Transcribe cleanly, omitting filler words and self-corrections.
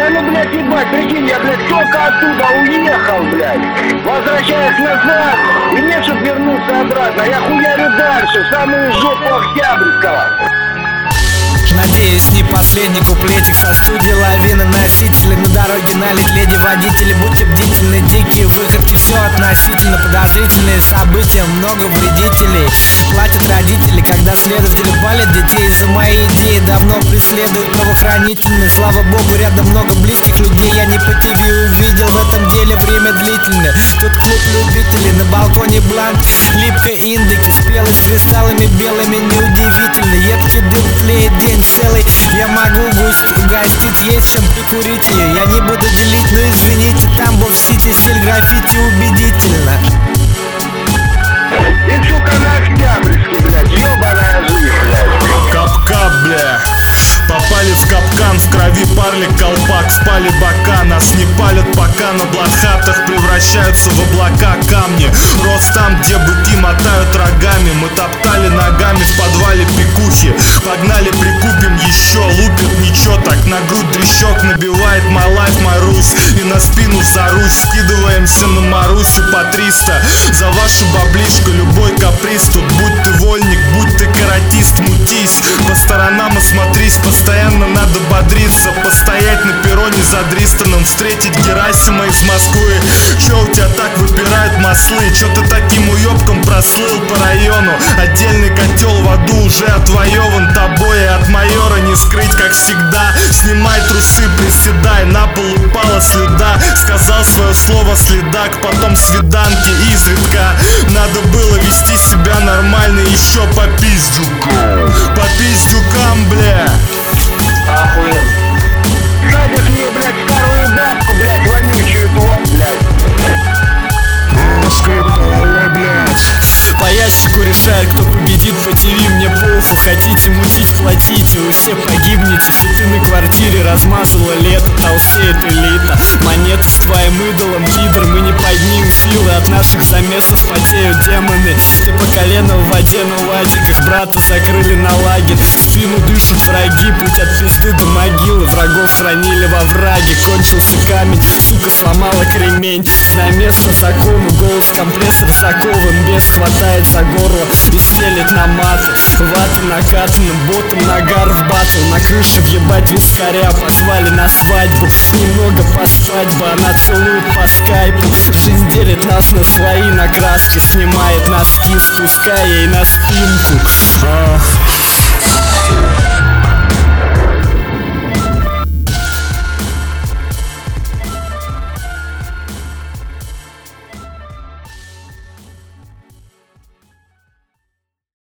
Да ну, блядь, ебать, прикинь, я, блядь, только оттуда уехал, блядь. Возвращаясь назад, и мне чтоб вернуться обратно, я хуярю дальше, в самую жопу Октябрьского. Надеюсь, не последний куплетик со студии лавины. Носители на дороге налить, леди водители, будьте бдительны. Дикие выходки, все относительно. Подозрительные события, много вредителей. Платят родители, когда следователи палят детей. За мои идеи давно преследуют правоохранительные. Слава богу, рядом много близких людей. Я не по ТВ увидел, в этом деле время длительное. Тут клуб любителей, на балконе бланк, липкой индики, спелость кристаллами белыми, неудивительно. Едкий дым тлеет день целый, я могу угостить, есть чем прикурить ее. Я не буду делить, но извините, там был в Сити стиль граффити убедительно. И сука на Октябрьский, блядь, ёбаная жизнь, блядь. Капка, бля. Попали в капкан, в крови парлик, колпак, спали бока. Нас не палят, пока на блатхатах превращаются в облака камни. Рост там, где быки мотают рогами. Мы топтали ногами в подвале пекухи. Погнали, прикупим еще, лупит ничего так. На грудь дрещок набивает my life, my rules. И на спину зарусь, скидываемся на Марусю по 300. За вашу баблишку любой каприз. Тут будь ты вольник, будь ты каратист, мутись. По сторонам осмотрись, постоянно надо бодриться. Постоять на перроне за Дристоном, встретить Герасима из Москвы. Чё у тебя так выпирают маслы? Чё ты таким уёбком прослыл по району? Отдельный котел в аду уже отвоеван тобой. И от майора не скрыть, как всегда. Снимай трусы, приседай, на пол упала слюда. Сказал свое слово следак, потом свиданки изредка. Надо было вести себя нормально, еще по пиздюкам. По пиздюкам, бля. Охуенно. Садишь мне, блядь, старую бабку, блядь, вонючую тварь, блядь. По ящику решает, кто победит по ТВ, мне пофу. Хотите мутить, платите, вы все погибнете. Цветы на квартире размазало лето, толстеет элита. Монеты с твоим идолом, пидор, мы не поднимем силы. От наших замесов потеют демоны. Ты по колено в воде на УАЗиках, брата закрыли на лагерь. В спину дышат враги, путь от пизды до могилы. Врагов хранили во враге, кончился камень, сука сломала кремень. На место закону, голос компрессор закован, бес хватает за горло и стелет на маты. Ваты накатанным ботом, нагар в батл. На крыше въебать вискаря, позвали на свадьбу. Немного поспать бы, она целует по скайпу. Жизнь делит нас на слои, на краски, снимает носки, спуская ей на спинку.